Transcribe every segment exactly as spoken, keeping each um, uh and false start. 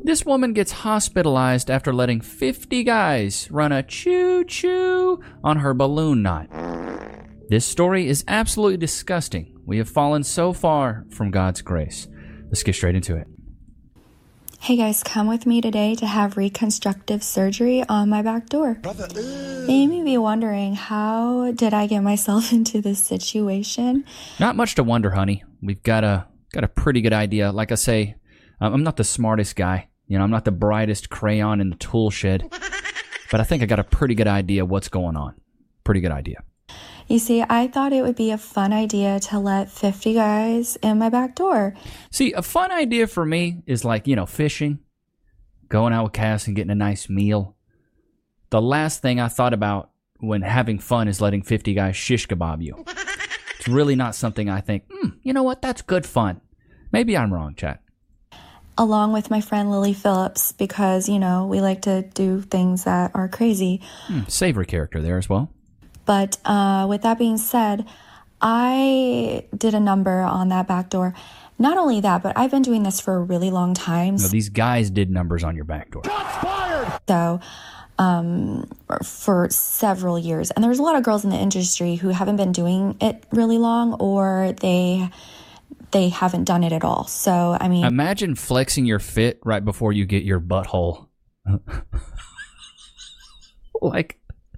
This woman gets hospitalized after letting fifty guys run a choo-choo on her balloon knot. This story is absolutely disgusting. We have fallen so far from God's grace. Let's get straight into it. Hey guys, come with me today to have reconstructive surgery on my back door. Brother, uh. You may be wondering, how did I get myself into this situation? Not much to wonder, honey. We've got a got a pretty good idea. Like I say, I'm not the smartest guy. You know, I'm not the brightest crayon in the tool shed. But I think I got a pretty good idea what's going on. Pretty good idea. You see, I thought it would be a fun idea to let fifty guys in my back door. See, a fun idea for me is like, you know, fishing, going out with Cass and getting a nice meal. The last thing I thought about when having fun is letting fifty guys shish kebab you. It's really not something I think, hmm, you know what, that's good fun. Maybe I'm wrong, chat. Along with my friend Lily Phillips, because, you know, we like to do things that are crazy. Hmm, savory character there as well. But uh, with that being said, I did a number on that back door. Not only that, but I've been doing this for a really long time. No, these guys did numbers on your back door. Shots fired! So, um, for several years. And there's a lot of girls in the industry who haven't been doing it really long, or they they haven't done it at all. So, I mean... Imagine flexing your fit right before you get your butthole. Like...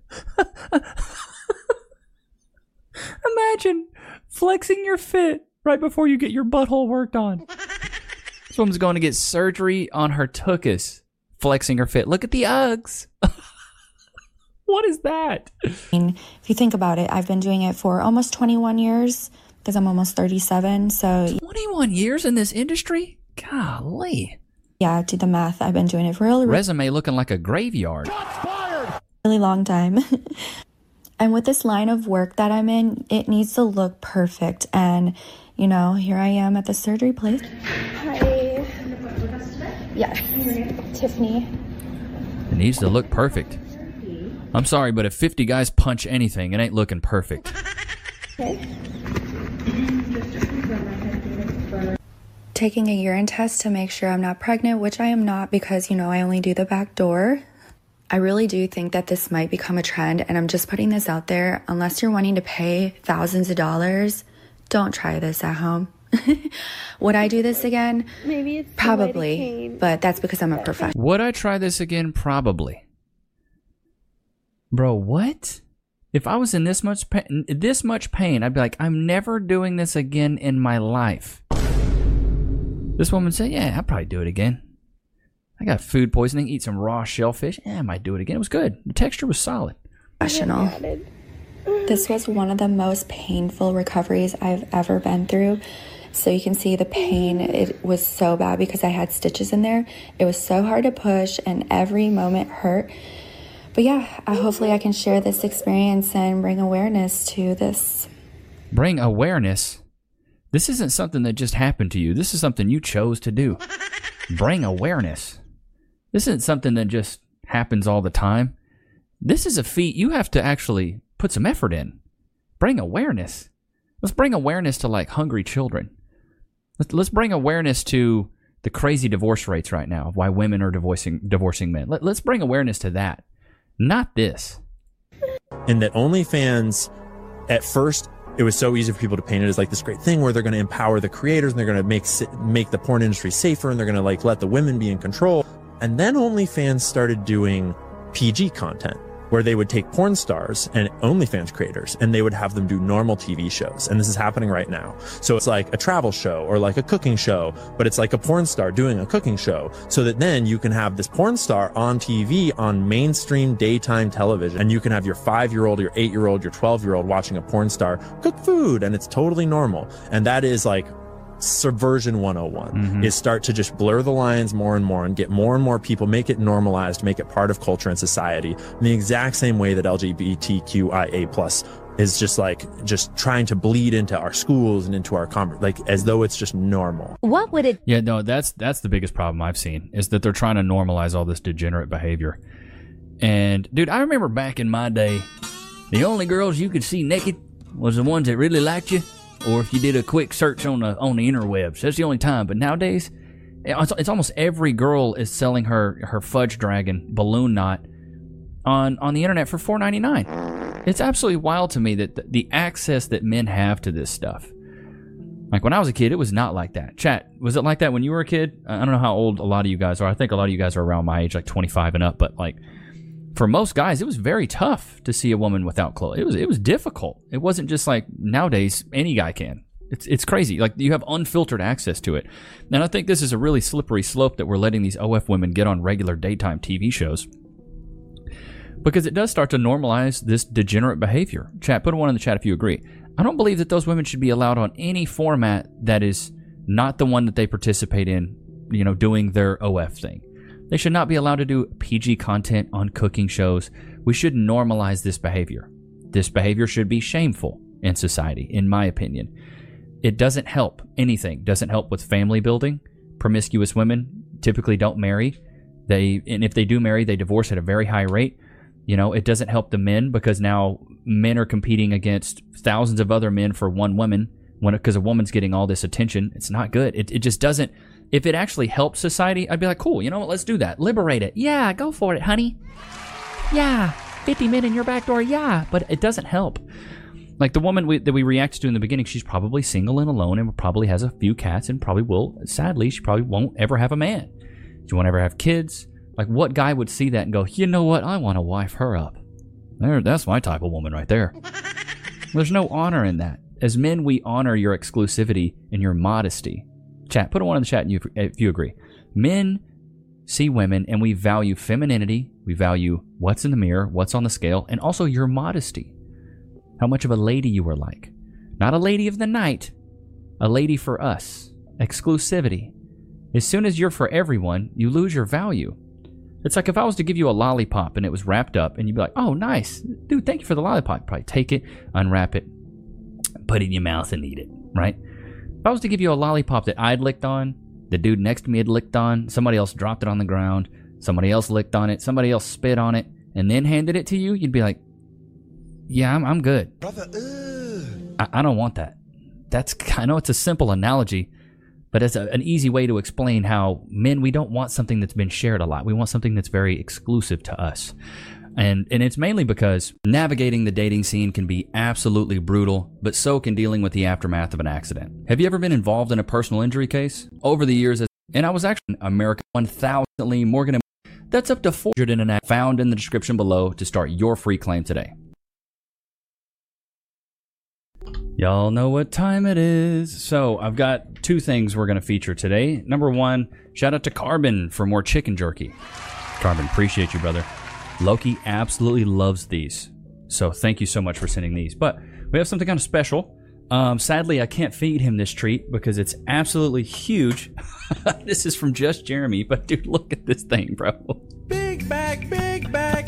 Imagine flexing your fit right before you get your butthole worked on. This woman's going to get surgery on her tuchus, flexing her fit. Look at the Uggs. What is that? I mean, if you think about it, I've been doing it for almost twenty-one years because I'm almost thirty-seven. So twenty-one years in this industry? Golly. Yeah, do the math. I've been doing it for a really, resume looking like a graveyard. Shots fired! really long time. And with this line of work that I'm in, it needs to look perfect. And, you know, here I am at the surgery place. Hi. Yes, Tiffany. It needs to look perfect. I'm sorry, but if fifty guys punch anything, it ain't looking perfect. Okay. Taking a urine test to make sure I'm not pregnant, which I am not because, you know, I only do the back door. I really do think that this might become a trend, and I'm just putting this out there. Unless you're wanting to pay thousands of dollars, don't try this at home. Would I do this again? Maybe it's probably, but that's because I'm a professional. Would I try this again? Probably. Bro, what? If I was in this much pain, this much pain, I'd be like, I'm never doing this again in my life. This woman said, yeah, I'll probably do it again. I got food poisoning, eat some raw shellfish. Yeah, I might do it again. It was good. The texture was solid. Professional. This was one of the most painful recoveries I've ever been through. So you can see the pain. It was so bad because I had stitches in there. It was so hard to push and every moment hurt. But yeah, I, hopefully I can share this experience and bring awareness to this. Bring awareness? This isn't something that just happened to you. This is something you chose to do. Bring awareness. This isn't something that just happens all the time. This is a feat you have to actually put some effort in. Bring awareness. Let's bring awareness to like hungry children. Let's, let's bring awareness to the crazy divorce rates right now of why women are divorcing divorcing men. Let, let's bring awareness to that. Not this. And that OnlyFans, at first, it was so easy for people to paint it as like this great thing where they're going to empower the creators and they're going to make make the porn industry safer and they're going to like let the women be in control. And then OnlyFans started doing P G content where they would take porn stars and OnlyFans creators and they would have them do normal T V shows. And this is happening right now. So it's like a travel show or like a cooking show, but it's like a porn star doing a cooking show so that then you can have this porn star on T V on mainstream daytime television. And you can have your five-year-old, your eight-year-old, your twelve-year-old watching a porn star cook food and it's totally normal. And that is like subversion one oh one mm-hmm. is start to just blur the lines more and more and get more and more people, make it normalized, make it part of culture and society in the exact same way that L G B T Q I A plus is just like just trying to bleed into our schools and into our com- like as though it's just normal. What would it? Yeah, no, that's that's the biggest problem I've seen is that they're trying to normalize all this degenerate behavior. And dude, I remember back in my day, the only girls you could see naked was the ones that really liked you. Or if you did a quick search on the on the interwebs, that's the only time. But nowadays, It's, it's almost every girl is selling her, her fudge dragon balloon knot on, on the internet for four ninety-nine. It's absolutely wild to me that the, the access that men have to this stuff. Like when I was a kid, it was not like that. Chat, was it like that when you were a kid? I don't know how old a lot of you guys are. I think a lot of you guys are around my age, like twenty-five and up. But like for most guys, it was very tough to see a woman without clothes. It was it was difficult. It wasn't just like nowadays any guy can. It's it's crazy. Like you have unfiltered access to it. And I think this is a really slippery slope that we're letting these O F women get on regular daytime T V shows. Because it does start to normalize this degenerate behavior. Chat, put a one in the chat if you agree. I don't believe that those women should be allowed on any format that is not the one that they participate in, you know, doing their O F thing. They should not be allowed to do P G content on cooking shows. We should normalize this behavior. This behavior should be shameful in society, in my opinion. It doesn't help anything. Doesn't help with family building. Promiscuous women typically don't marry. They, and if they do marry, they divorce at a very high rate. You know, it doesn't help the men because now men are competing against thousands of other men for one woman when because a woman's getting all this attention. It's not good. It it just doesn't. If it actually helps society, I'd be like, cool, you know what, let's do that. Liberate it. Yeah, go for it, honey. Yeah, fifty men in your back door, yeah. But it doesn't help. Like the woman we, that we reacted to in the beginning, she's probably single and alone and probably has a few cats and probably will, sadly, she probably won't ever have a man. She won't ever have kids. Like, what guy would see that and go, you know what, I want to wife her up. There, that's my type of woman right there. There's no honor in that. As men, we honor your exclusivity and your modesty. Chat, put a one in the chat if you, if you agree. Men see women and we value femininity. We value what's in the mirror, what's on the scale, and also your modesty. How much of a lady you were like. Not a lady of the night, a lady for us. Exclusivity. As soon as you're for everyone, you lose your value. It's like if I was to give you a lollipop and it was wrapped up and you'd be like, oh, nice. Dude, thank you for the lollipop. You'd probably take it, unwrap it, put it in your mouth and eat it, right? If I was to give you a lollipop that I'd licked on, the dude next to me had licked on, somebody else dropped it on the ground, somebody else licked on it, somebody else spit on it, and then handed it to you, you'd be like, yeah, I'm, I'm good. Brother, I, I don't want that. That's, I know it's a simple analogy, but it's a, an easy way to explain how men, we don't want something that's been shared a lot. We want something that's very exclusive to us. And and it's mainly because navigating the dating scene can be absolutely brutal, but so can dealing with the aftermath of an accident. Have you ever been involved in a personal injury case? Over the years, and I was actually America one thousandly Morgan. That's up to four hundred in an act found in the description below to start your free claim today. Y'all know what time it is. So I've got two things we're going to feature today. Number one, shout out to Carbon for more chicken jerky. Carbon, appreciate you, brother. Loki absolutely loves these. So thank you so much for sending these. But we have something kind of special. Um, sadly, I can't feed him this treat because it's absolutely huge. This is from Just Jeremy. But dude, look at this thing, bro. Big back, big back.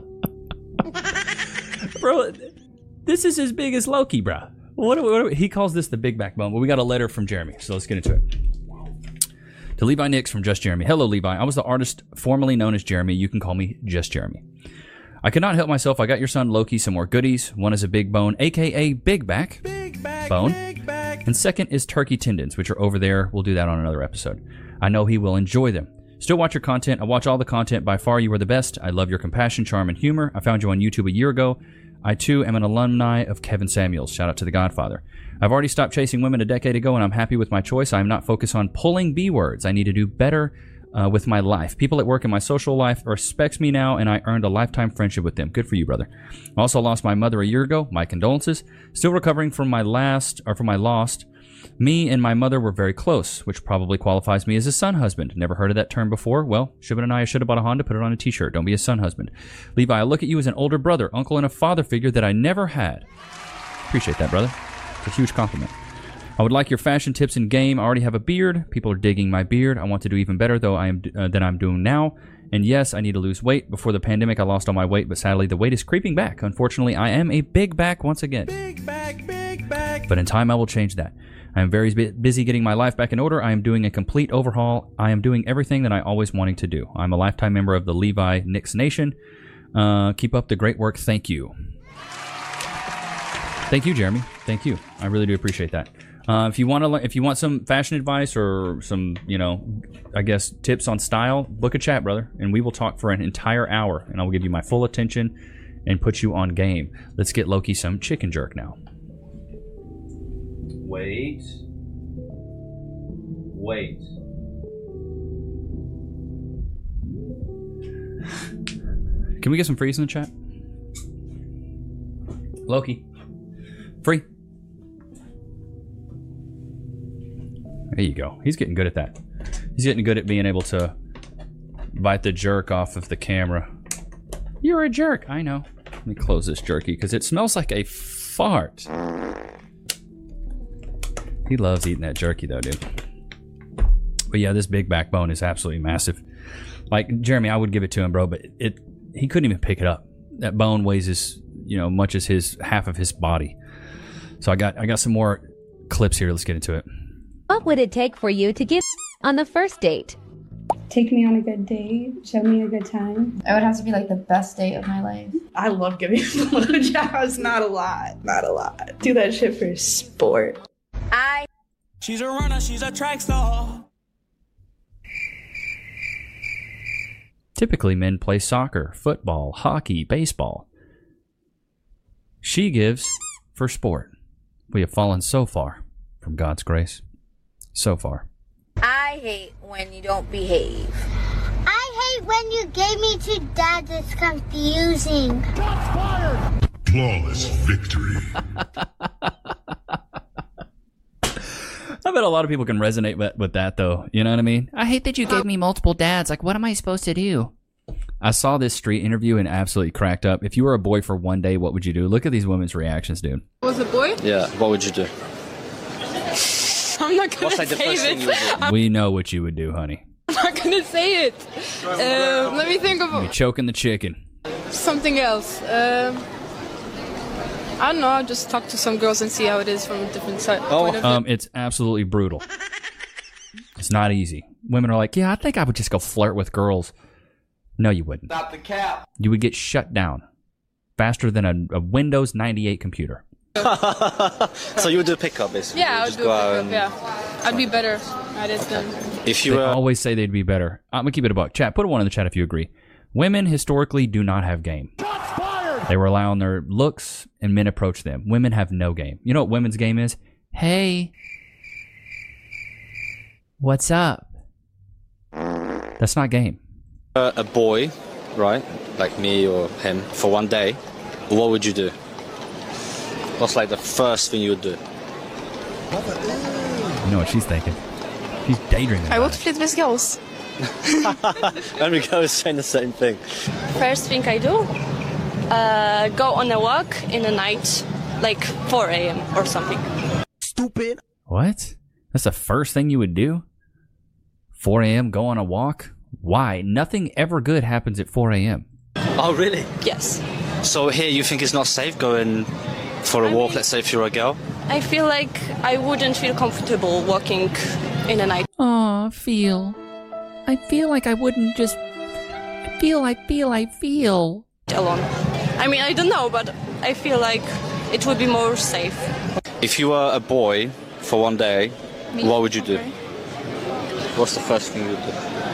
Bro, this is as big as Loki, bro. What, what, what, he calls this the big backbone, but we got a letter from Jeremy, so let's get into it. To Levi Nix from Just Jeremy. Hello, Levi. I was the artist formerly known as Jeremy. You can call me Just Jeremy. I could not help myself. I got your son Loki some more goodies. One is a big bone, a k a big back, big back bone. Big back. And second is turkey tendons, which are over there. We'll do that on another episode. I know he will enjoy them. Still watch your content. I watch all the content. By far, you are the best. I love your compassion, charm, and humor. I found you on YouTube a year ago. I, too, am an alumni of Kevin Samuels. Shout out to The Godfather. I've already stopped chasing women a decade ago, and I'm happy with my choice. I am not focused on pulling B-words. I need to do better uh, with my life. People at work in my social life respect me now, and I earned a lifetime friendship with them. Good for you, brother. I also lost my mother a year ago. My condolences. Still recovering from my last, or from my lost. Me and my mother were very close, which probably qualifies me as a son husband. Never heard of that term before. Well, Shubin and I should have bought a Honda, put it on a t-shirt. Don't be a son husband. Levi, I look at you as an older brother, uncle, and a father figure that I never had. Appreciate that, brother. It's a huge compliment. I would like your fashion tips in game. I already have a beard. People are digging my beard. I want to do even better though I am uh, than I'm doing now. And yes, I need to lose weight. Before the pandemic, I lost all my weight, but sadly, the weight is creeping back. Unfortunately, I am a big back once again. Big back, big back. But in time, I will change that. I am very busy getting my life back in order. I am doing a complete overhaul. I am doing everything that I always wanted to do. I'm a lifetime member of the Levi Nix Nation. Uh, keep up the great work. Thank you. Thank you, Jeremy. Thank you. I really do appreciate that. Uh, if you want to, if you want some fashion advice or some, you know, I guess tips on style, book a chat, brother, and we will talk for an entire hour, and I will give you my full attention and put you on game. Let's get Loki some chicken jerk now. Wait. Wait. Can we get some freeze in the chat? Loki. Free. There you go. He's getting good at that. He's getting good at being able to bite the jerk off of the camera. You're a jerk. I know. Let me close this jerky because it smells like a fart. He loves eating that jerky though, dude. But yeah, this big backbone is absolutely massive. Like, Jeremy, I would give it to him, bro, but it he couldn't even pick it up. That bone weighs as, you know, much as his half of his body. So I got I got some more clips here. Let's get into it. What would it take for you to give on the first date? Take me on a good date, show me a good time. It would have to be like the best date of my life. I love giving blowjobs. Not a lot. Not a lot. Do that shit for sport. I. She's a runner. She's a track star. Typically, men play soccer, football, hockey, baseball. She gives for sport. We have fallen so far from God's grace. So far. I hate when you don't behave. I hate when you gave me to dad. It's confusing. Shots fired! Flawless victory. I bet a lot of people can resonate with, with that, though. You know what I mean? I hate that you gave me multiple dads. Like, what am I supposed to do? I saw this street interview and absolutely cracked up. If you were a boy for one day, what would you do? Look at these women's reactions, dude. Was a boy? Yeah, what would you do? I'm not gonna What's like the say first thing you this. would do? We know what you would do, honey. I'm not gonna say it. Um, let me think You'd be of choking the chicken. something else. Um, I don't know. I'll just talk to some girls and see how it is from a different side. Oh, point of um, view. it's absolutely brutal. It's not easy. Women are like, yeah, I think I would just go flirt with girls. No, you wouldn't. Stop the cap. You would get shut down faster than a, a Windows ninety-eight computer. So you would do a pickup, basically? Yeah, I Just would do go a out pickup, and- yeah. I'd be better at it than... If you They were... always say they'd be better. I'm going to keep it a buck. Chat, put a one in the chat if you agree. Women historically do not have game. Shots fired! They rely on their looks and men approach them. Women have no game. You know what women's game is? Hey. What's up? That's not game. Uh, a boy, right, like me or him, for one day, what would you do? What's like the first thing you would do? You know what she's thinking. She's daydreaming. I about would it. flit with girls. Enrico is saying the same thing. First thing I do, uh, go on a walk in the night, like four a.m. or something. Stupid. What? That's the first thing you would do? four a.m. go on a walk? Why? Nothing ever good happens at four a.m. Oh, really? Yes. So here you think it's not safe going for a I walk, mean- let's say if you're a girl? I feel like I wouldn't feel comfortable walking in the night. Aw, feel. I feel like I wouldn't just... I feel, I feel, I feel. Alone. I mean, I don't know, but I feel like it would be more safe. If you were a boy for one day, Me? what would you do? Okay. What's the first thing you would do?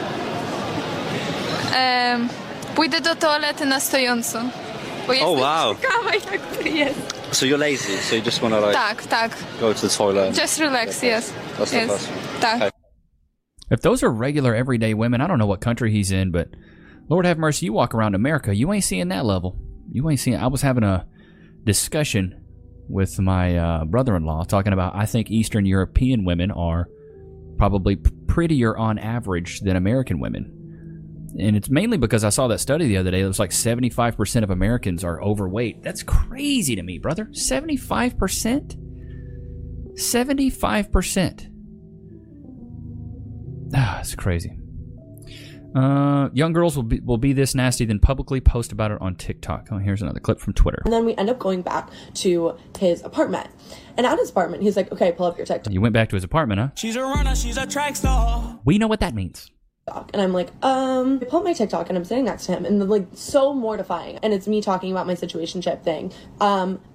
Um, pójdę do toalety na stojąco. Bo Oh, wow. ciekawa, jak to jest. So you're lazy, so you just want to like Tak, tak. go to the toilet. Just relax, yes. That's the yes. first one. Tak. Okay. If those are regular everyday women, I don't know what country he's in, but Lord have mercy, you walk around America, you ain't seeing that level. You ain't seeing... I was having a discussion with my uh, brother-in-law talking about I think Eastern European women are probably p- prettier on average than American women. And it's mainly because I saw that study the other day. It was like seventy-five percent of Americans are overweight. That's crazy to me, brother. seventy-five percent? seventy-five percent. Ah, it's crazy. Uh, young girls will be will be this nasty, then publicly post about it on TikTok. Oh, here's another clip from Twitter. And then we end up going back to his apartment. And at his apartment, he's like, okay, pull up your TikTok. You went back to his apartment, huh? She's a runner. She's a track star. We know what that means. And I'm like, um, I pull up my TikTok and I'm sitting next to him and like so mortifying. And it's me talking about my situationship thing. Um,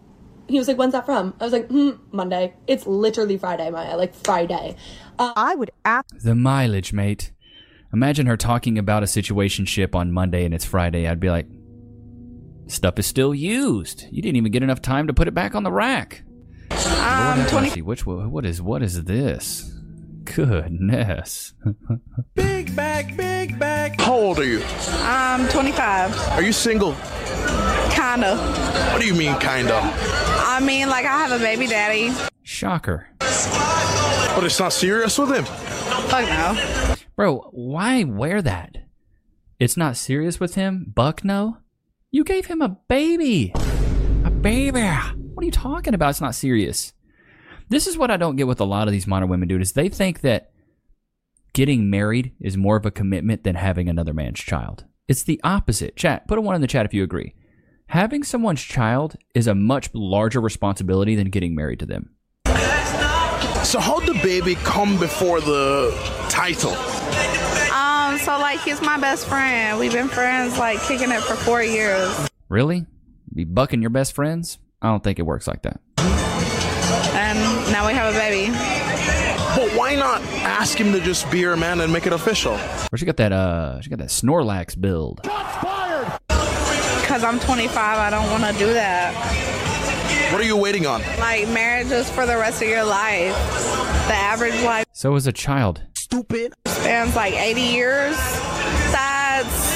He was like, when's that from? I was like, hmm, Monday. It's literally Friday, Maya, like Friday. Uh, I would ask the mileage, mate. Imagine her talking about a situationship on Monday and it's Friday. I'd be like, stuff is still used. You didn't even get enough time to put it back on the rack. I'm twenty. Which what is what is this? Goodness. Big back, big back. How old are you? I'm twenty-five. Are you single? Kinda. What do you mean, kinda? I mean, like, I have a baby daddy. Shocker. But it's not serious with him? Fuck no. Bro, why wear that? It's not serious with him? Buck no? You gave him a baby. A baby. What are you talking about? It's not serious. This is what I don't get with a lot of these modern women, dude, is they think that getting married is more of a commitment than having another man's child. It's the opposite. Chat, put a one in the chat if you agree. Having someone's child is a much larger responsibility than getting married to them. So how'd the baby come before the title? Um, so, like, he's my best friend. We've been friends, like, kicking it for four years. Really? Be bucking your best friends? I don't think it works like that. And now we have a baby. But why not ask him to just be her man and make it official? Where she got that, uh, she got that Snorlax build. Because I'm twenty-five, I don't want to do that. What are you waiting on? Like, marriage is for the rest of your life. The average life So is a child. Stupid. spans like eighty years. That's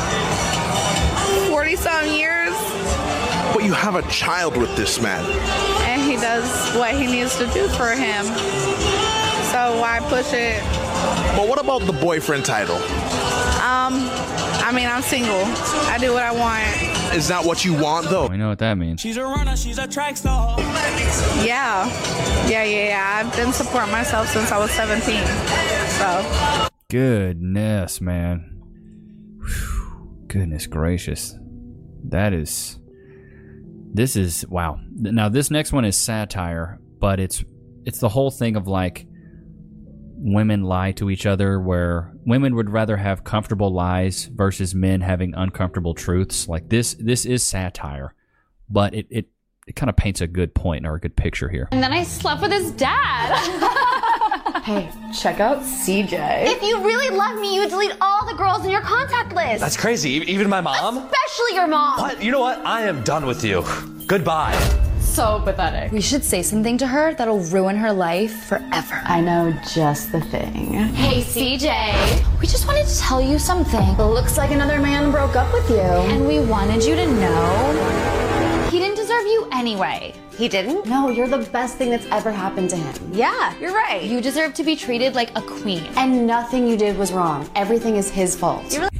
forty-some years. But you have a child with this man. And he does what he needs to do for him. So why push it? But what about the boyfriend title? Um, I mean, I'm single. I do what I want. Is that what you want, though? We know what that means. She's a runner, she's a track star. Yeah. Yeah, yeah, yeah. I've been supporting myself since I was seventeen. So. Goodness, man. Whew. Goodness gracious. That is... This is... Wow. Now, this next one is satire, but it's it's the whole thing of, like, women lie to each other, where women would rather have comfortable lies versus men having uncomfortable truths. Like, this this is satire, but it, it, it kind of paints a good point or a good picture here. And then I slept with his dad. Hey, check out C J. If you really love me, you would delete all the girls in your contact list. That's crazy. Even my mom? Especially your mom. What? You know what? I am done with you. Goodbye. So pathetic. We should say something to her that'll ruin her life forever. I know just the thing. Hey, C J. We just wanted to tell you something. It looks like another man broke up with you. And we wanted you to know he didn't deserve you anyway. He didn't? No, you're the best thing that's ever happened to him. Yeah, you're right. you deserve to be treated like a queen. And nothing you did was wrong. Everything is his fault. You really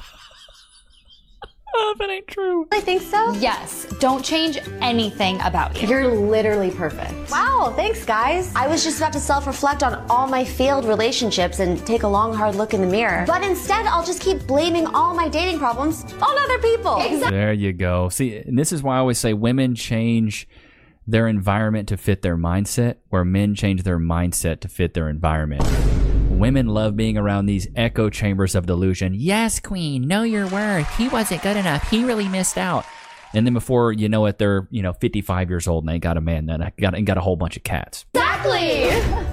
Oh, that ain't true. I think so? Yes, don't change anything about you. You're literally perfect. Wow, thanks guys. I was just about to self-reflect on all my failed relationships and take a long hard look in the mirror. But instead, I'll just keep blaming all my dating problems on other people. Exactly. There you go. See, and this is why I always say women change their environment to fit their mindset, where men change their mindset to fit their environment. Women love being around these echo chambers of delusion. Yes, queen, know your worth. He wasn't good enough. He really missed out. And then before you know it, they're, you know, fifty-five years old and they got a man that got, and got a whole bunch of cats. Exactly.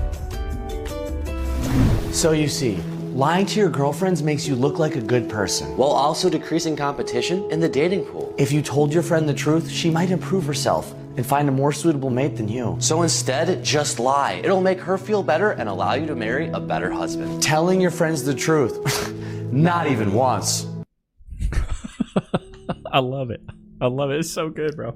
So you see, lying to your girlfriends makes you look like a good person, While also decreasing competition in the dating pool. If you told your friend the truth, she might improve herself and find a more suitable mate than you. So instead, just lie. It'll make her feel better and allow you to marry a better husband. Telling your friends the truth, not even once. I love it. I love it. It's so good, bro.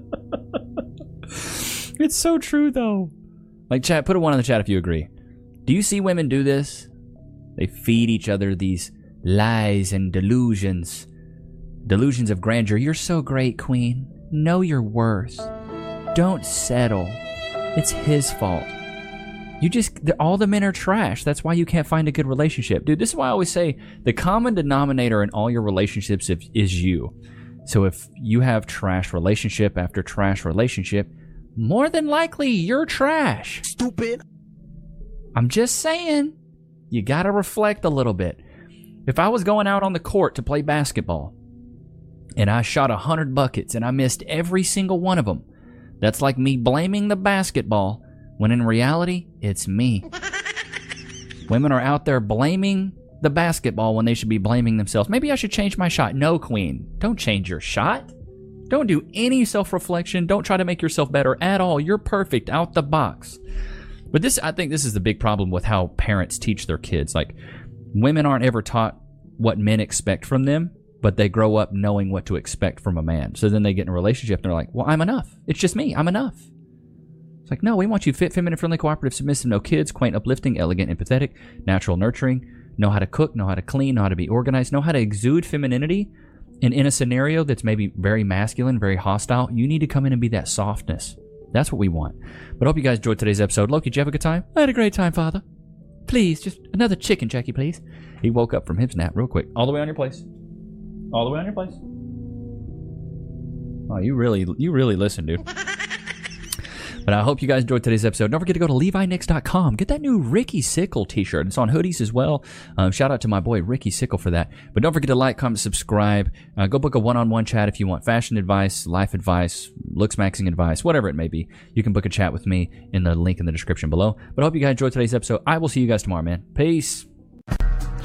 It's so true, though. Like, chat, put a one in the chat if you agree. Do you see women do this? They feed each other these lies and delusions. Delusions of grandeur. You're so great, queen. Know your worth. Don't settle. It's his fault. You just, all the men are trash. That's why you can't find a good relationship. Dude, this is why I always say the common denominator in all your relationships is you. So if you have trash relationship after trash relationship, more than likely you're trash. Stupid. I'm just saying, you gotta reflect a little bit. If I was going out on the court to play basketball and I shot a hundred buckets and I missed every single one of them, That's like me blaming the basketball when in reality, it's me. Women are out there blaming the basketball when they should be blaming themselves. Maybe I should change my shot. No, queen. Don't change your shot. Don't do any self-reflection. Don't try to make yourself better at all. You're perfect out the box. But this, I think this is the big problem with how parents teach their kids. Like, women aren't ever taught what men expect from them, but they grow up knowing what to expect from a man. So then they get in a relationship and they're like, well, I'm enough. It's just me. I'm enough. It's like, no, we want you fit, feminine, friendly, cooperative, submissive, no kids, quaint, uplifting, elegant, empathetic, natural, nurturing, know how to cook, know how to clean, know how to be organized, know how to exude femininity. And in a scenario that's maybe very masculine, very hostile, you need to come in and be that softness. That's what we want. But I hope you guys enjoyed today's episode. Loki, did you have a good time? I had a great time, Father. Please, just another chicken, Jackie, please. He woke up from his nap real quick. All the way on your place. All the way on your place. Oh, you really, you really listen, dude. But I hope you guys enjoyed today's episode. Don't forget to go to Levi Nix dot com. Get that new Ricky Sickle t-shirt. It's on hoodies as well. Um, shout out to my boy Ricky Sickle for that. But don't forget to like, comment, subscribe. Uh, go book a one-on-one chat if you want fashion advice, life advice, looks maxing advice, whatever it may be. You can book a chat with me in the link in the description below. But I hope you guys enjoyed today's episode. I will see you guys tomorrow, man. Peace.